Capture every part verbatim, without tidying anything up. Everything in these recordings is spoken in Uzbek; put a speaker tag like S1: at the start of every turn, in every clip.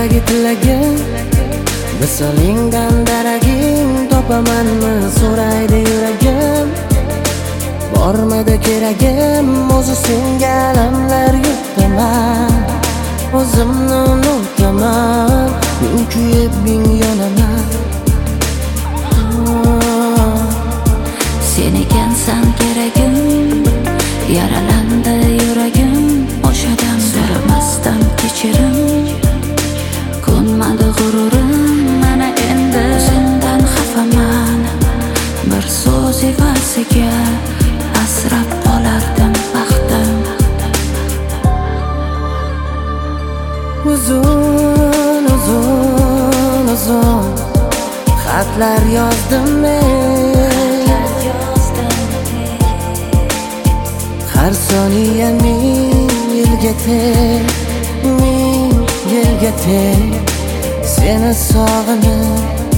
S1: Ko'kdagi tilagim, visolingdan daraging, topamanmi so'raydi yuragim. Bormadi keragim, o'zi senga alamlar yutaman, o'zimni unutaman, ming kuyib ming yonaman.
S2: Sen ekansan keragim, yaralandi yuragim, o'shadan so'ramasdan kechirim. Ko'nmadi g'ururim, mana endi sendan xafaman. Bir so'z evasiga asrab qolardim baxtim.
S1: Uzun, uzun, uzun xatlar yozdim men, har soniya ming yilga teng, ming yilga teng seni sog'inib.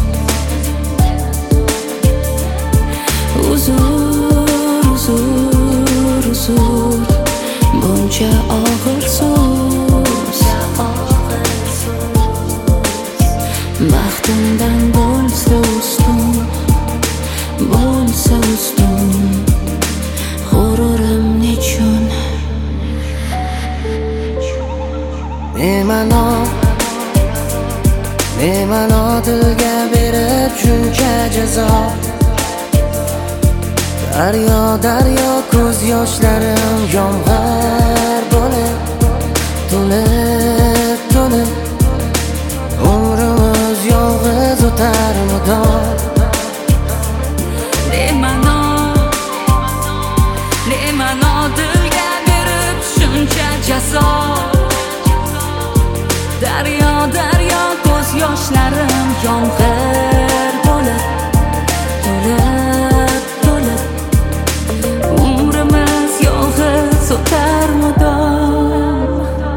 S2: Uzur, uzur, uzur buncha og'ir so'z, baxtimdan bo'lsa ustun, bo'lsa ustun, g'ururim nechun?
S1: Nemano, nemano dilga berib shuncha jazo. Daryo, daryo ko'z yoshlarim yomg'ir bo'lib, to'lib, to'lib umrimiz yolg'iz o'tar mudom.
S2: Nemano, nemano dilga berib shuncha jazo. Daryo, daryo ko'z yoshlarim yomg'ir bo'lib, to'lib, to'lib umrimiz yolg'iz o'tar mudom.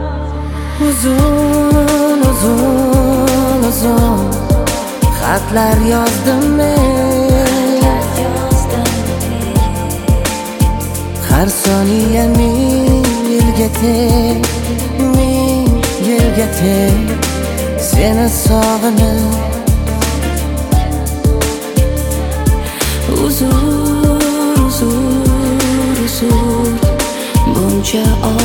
S1: Uzun, uzun, uzun xatlar yozdim men, har soniya ming yilga teng, ming yilga teng seni sog'inib.
S2: Uzur, uzur, uzur buncha